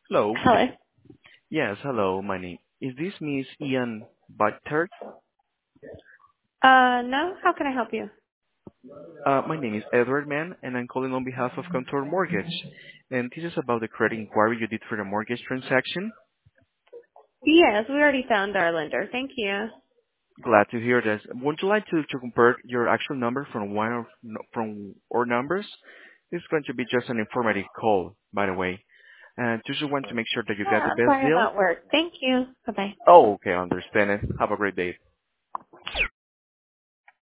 Hello. Hello. Yes, hello. My name is this Miss Ian Buttert? No, how can I help you? My name is Edward Mann, and I'm calling on behalf of Contour Mortgage. And this is about the credit inquiry you did for the mortgage transaction. Yes, we already found our lender. Thank you. Glad to hear this. Would you like to compare your actual number from from our numbers? This is going to be just an informative call, by the way. And just want to make sure that you Yeah, get the I'm best sorry I'm deal. at work. Thank you. Bye-bye. Oh, okay, I understand it. Have a great day.